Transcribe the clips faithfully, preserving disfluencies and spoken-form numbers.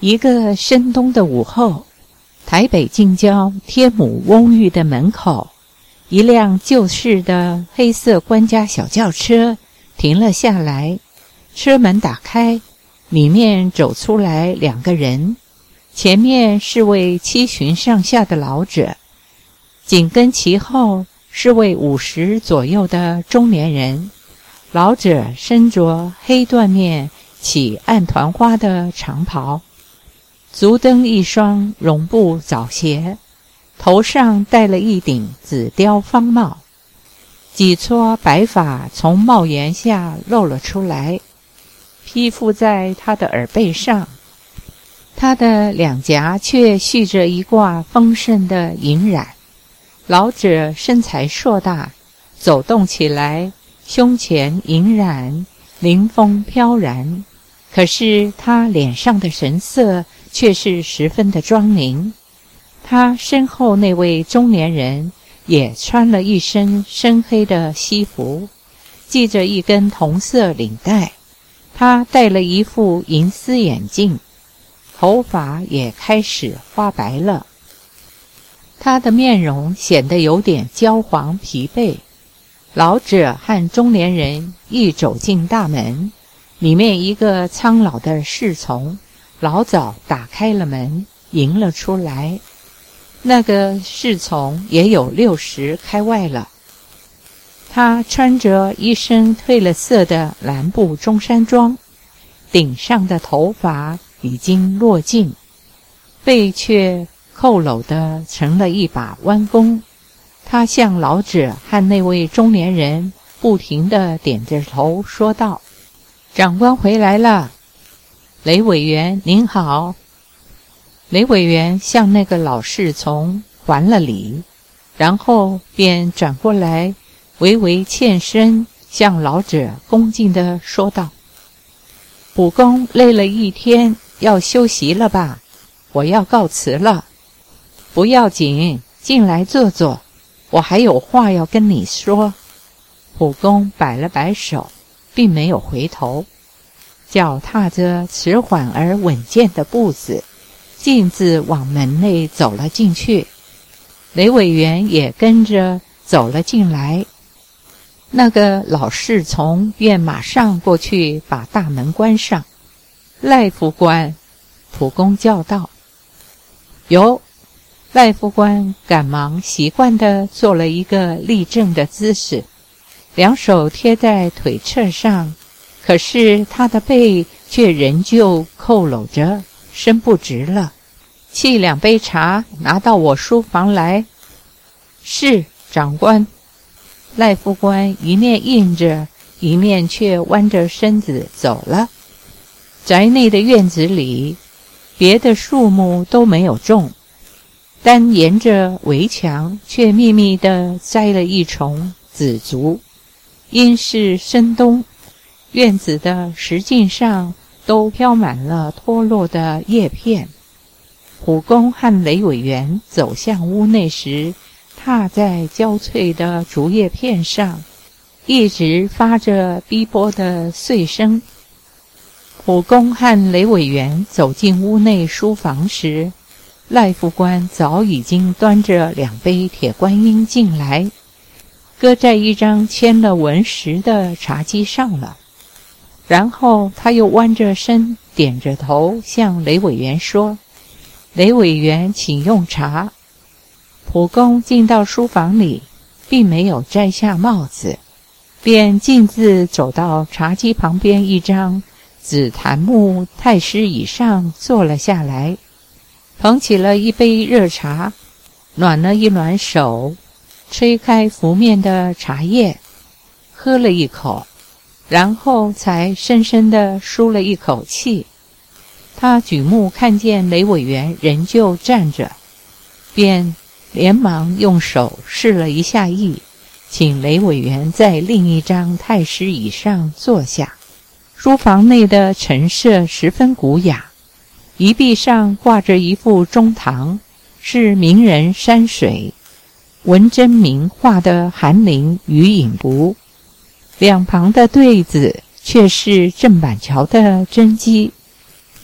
一个深冬的午后，台北近郊天母翁寓的门口，一辆旧式的黑色官家小轿车停了下来，车门打开，里面走出来两个人，前面是位七旬上下的老者，紧跟其后是位五十左右的中年人。老者身着黑缎面起暗团花的长袍，足蹬一双绒布早鞋，头上戴了一顶紫貂方帽，几撮白发从帽檐下露了出来，披附在他的耳背上。他的两颊却蓄着一挂丰盛的银染。老者身材硕大，走动起来胸前银染凌风飘然，可是他脸上的神色却是十分的庄凝。他身后那位中年人也穿了一身深黑的西服，系着一根同色领带，他戴了一副银丝眼镜，头发也开始花白了。他的面容显得有点焦黄疲惫。老者和中年人一走进大门，里面一个苍老的侍从老早打开了门迎了出来。那个侍从也有六十开外了，他穿着一身褪了色的蓝布中山装，顶上的头发已经落尽，背却扣搂的成了一把弯弓。他向老者和那位中年人不停地点着头说道：长官回来了。雷委员您好。雷委员向那个老侍从还了礼，然后便转过来微微欠身，向老者恭敬地说道：卜公累了一天，要休息了吧？我要告辞了。不要紧，进来坐坐，我还有话要跟你说。卜公摆了摆手，并没有回头，脚踏着迟缓而稳健的步子，径自往门内走了进去。雷委员也跟着走了进来。那个老侍从便马上过去把大门关上。赖副官，卜公叫道。有。赖副官赶忙习惯地做了一个立正的姿势，两手贴在腿侧上，可是他的背却仍旧扣搂着，伸不直了。沏两杯茶，拿到我书房来。是，长官。赖副官一面应着，一面却弯着身子走了。宅内的院子里，别的树木都没有种，单沿着围墙却密密地栽了一丛紫竹。因是深冬，院子的石径上都飘满了脱落的叶片。卜公和雷委员走向屋内时，踏在焦脆的竹叶片上，一直发着逼迫的碎声。卜公和雷委员走进屋内书房时，赖副官早已经端着两杯铁观音进来，搁在一张签了文石的茶几上了。然后他又弯着身，点着头向雷委员说：雷委员请用茶。卜公进到书房里，并没有摘下帽子，便径自走到茶几旁边一张紫檀木太师椅上坐了下来，捧起了一杯热茶，暖了一暖手，吹开拂面的茶叶，喝了一口，然后才深深地舒了一口气。他举目看见雷委员仍旧站着，便连忙用手示了一下意，请雷委员在另一张太师椅上坐下。书房内的陈设十分古雅，一壁上挂着一幅中堂，是名人山水，文征明画的寒林与影图，两旁的对子却是郑板桥的真迹，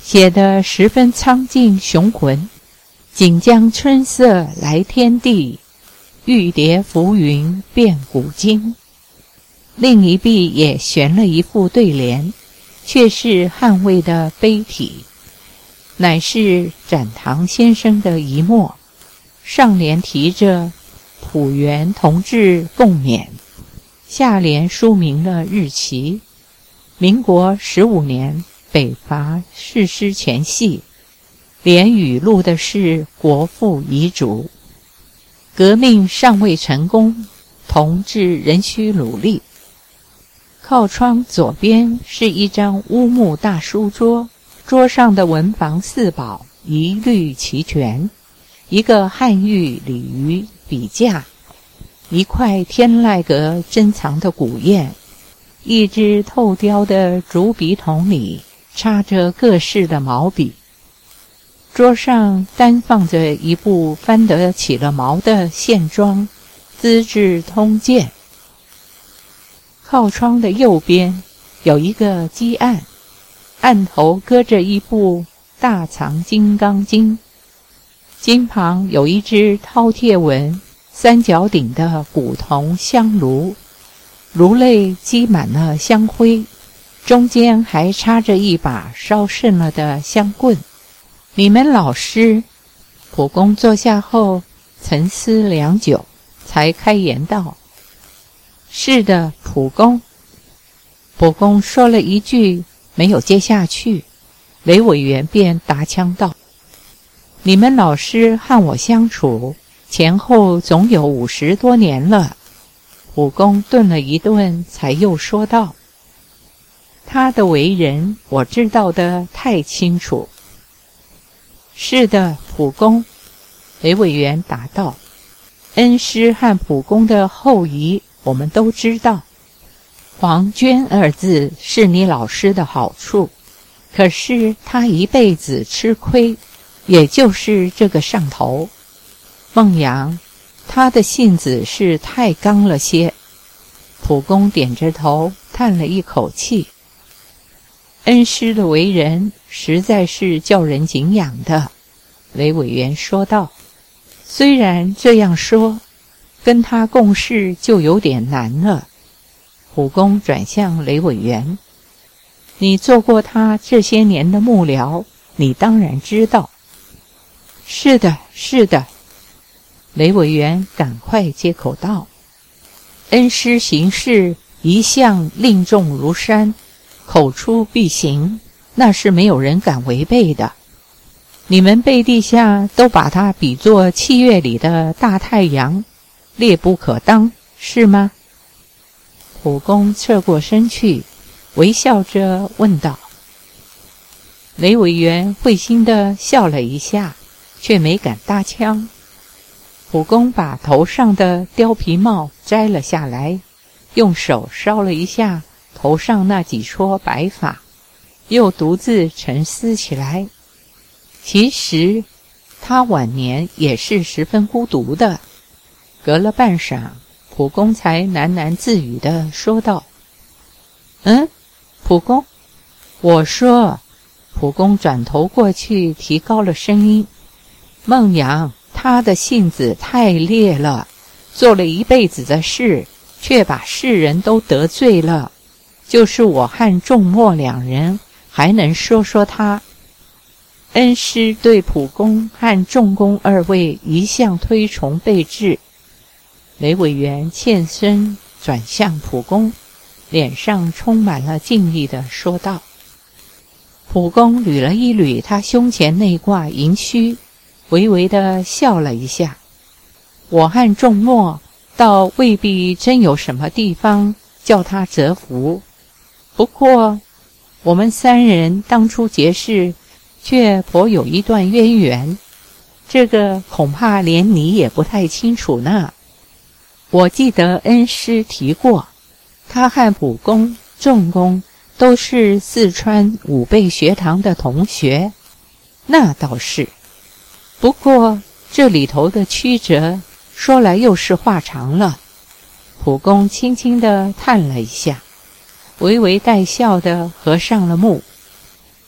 写得十分苍劲雄浑。锦江春色来天地，玉蝶浮云变古今。另一壁也悬了一副对联，却是汉魏的碑体，乃是展堂先生的一墨，上联题着浦原同志共勉，下联书明了日期，民国十五年北伐誓师前夕，连语录的是国父遗嘱，革命尚未成功，同志仍需努力。靠窗左边是一张乌木大书桌，桌上的文房四宝一律齐全，一个汉玉鲤鱼笔架，一块天籁阁珍藏的古砚，一只透雕的竹笔筒里插着各式的毛笔。桌上单放着一部翻得起了毛的线装《资治通鉴》。靠窗的右边有一个基案，案头搁着一部《大藏金刚经》，经旁有一只饕餮纹三角顶的古铜香炉，炉内积满了香灰，中间还插着一把烧剩了的香棍。你们老师？普公坐下后沉思良久，才开言道：是的，普公。普公说了一句，没有接下去，雷委员便答腔道：你们老师和我相处前后总有五十多年了。普公顿了一顿，才又说道：他的为人我知道的太清楚。是的，普公。雷委员答道：恩师和普公的后遗我们都知道，黄娟二字是你老师的好处，可是他一辈子吃亏，也就是这个上头。孟阳，他的性子是太刚了些。普公点着头叹了一口气。恩师的为人实在是叫人敬仰的，雷委员说道。虽然这样说，跟他共事就有点难了。普公转向雷委员：你做过他这些年的幕僚，你当然知道。是的，是的。雷委员赶快接口道：恩师行事一向令重如山，口出必行，那是没有人敢违背的。你们背地下都把他比作七月里的大太阳，烈不可当，是吗？普公侧过身去，微笑着问道。雷委员会心地笑了一下，却没敢搭腔。普公把头上的貂皮帽摘了下来，用手烧了一下头上那几撮白发，又独自沉思起来。其实他晚年也是十分孤独的。隔了半晌，普公才喃喃自语地说道：嗯，普公。我说。普公转头过去，提高了声音：孟阳，他的性子太烈了，做了一辈子的事，却把世人都得罪了。就是我和仲默两人，还能说说他。恩师对普公和仲公二位一向推崇备至。雷委员欠身转向普公，脸上充满了敬意地说道。普公捋了一捋他胸前那挂银须，微微地笑了一下。我和仲默倒未必真有什么地方叫他折服，不过我们三人当初结识却颇有一段渊源，这个恐怕连你也不太清楚呢。我记得恩师提过，他和普公、仲公都是四川武备学堂的同学。那倒是，不过这里头的曲折说来又是话长了。普公轻轻地叹了一下，微微带笑地合上了目。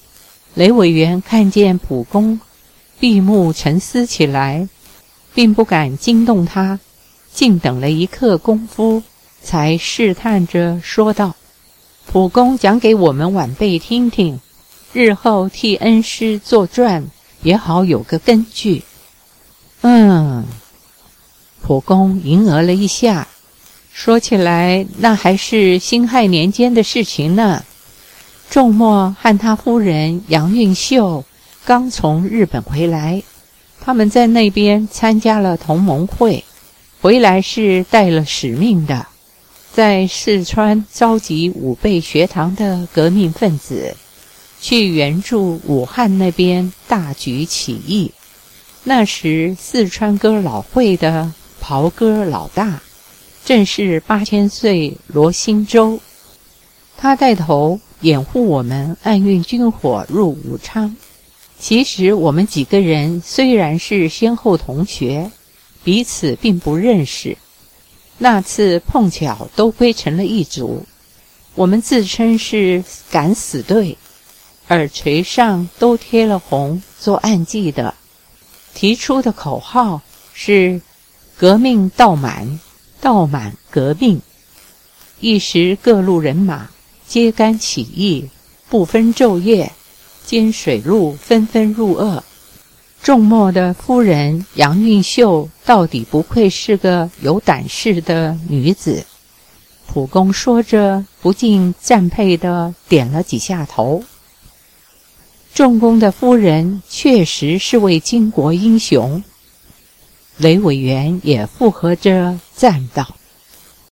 雷委员看见蒲公闭目沉思起来，并不敢惊动他，静等了一刻功夫，才试探着说道：蒲公讲给我们晚辈听听，日后替恩师作传也好有个根据。嗯，蒲公吟额了一下，说起来那还是辛亥年间的事情呢。仲默和他夫人杨运秀刚从日本回来，他们在那边参加了同盟会，回来是带了使命的，在四川召集武备学堂的革命分子，去援助武汉那边大举起义。那时四川歌老会的袍哥老大正是八千岁罗兴洲，他带头掩护我们暗运军火入武昌。其实我们几个人虽然是先后同学，彼此并不认识，那次碰巧都归成了一组。我们自称是敢死队，耳垂上都贴了红做暗记的，提出的口号是革命到满，到满革命。一时各路人马揭竿起义，不分昼夜，兼水陆纷纷入鄂。仲默的夫人杨运秀到底不愧是个有胆识的女子。蒲公说着不禁赞佩地点了几下头。仲公的夫人确实是位巾帼英雄，雷委员也附和着赞道。